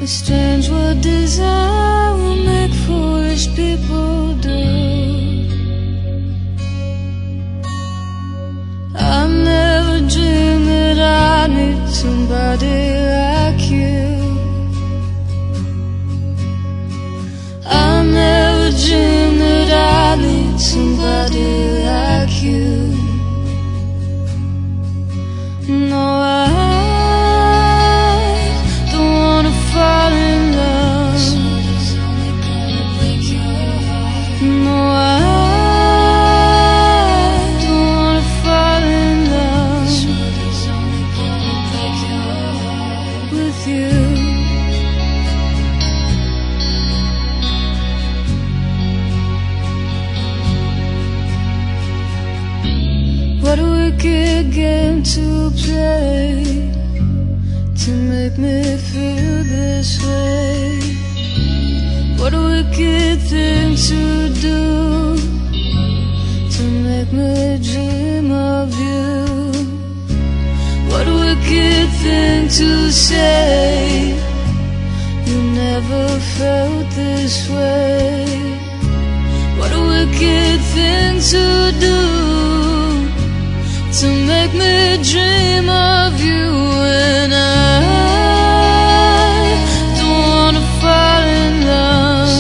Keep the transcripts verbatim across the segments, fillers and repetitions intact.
It's strange what desire will make foolish people do. I never dreamed that I need somebody like you. I never dreamed that I need somebody like you. No, I don't wanna fall in love. No, I don't wanna fall in love with you. What a wicked game to play to make me feel this way. What a wicked thing to do to make me dream of you. What a wicked thing to say. You never felt this way. What a wicked thing to do to make me dream of you. And I don't wanna fall in love.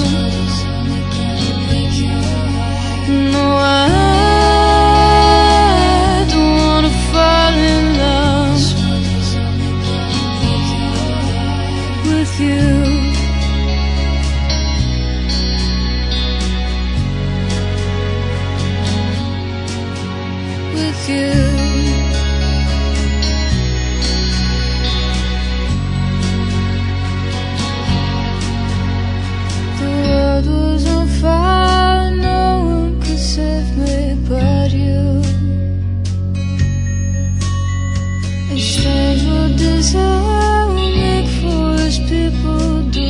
No, I don't wanna fall in love with you. With you. The world was on fire, no one could save me but you. It's strange what desire will make foolish people do.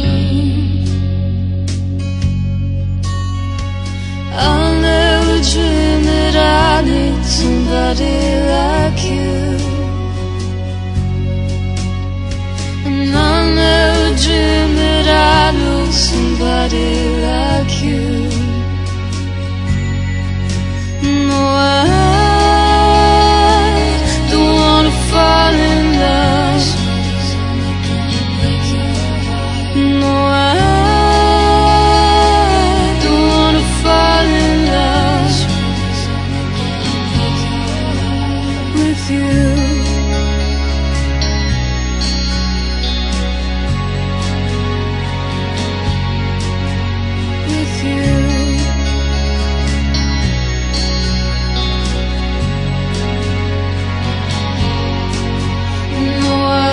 I'll never dream that I need somebody like you. And I'll never dream that I know somebody like you. No, I don't wanna fall in love. No, I don't wanna fall in love with you. With you. No, I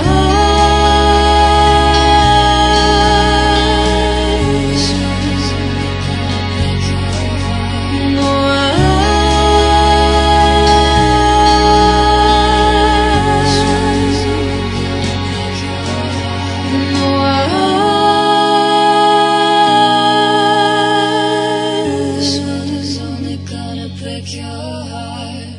No, I only gonna break your heart.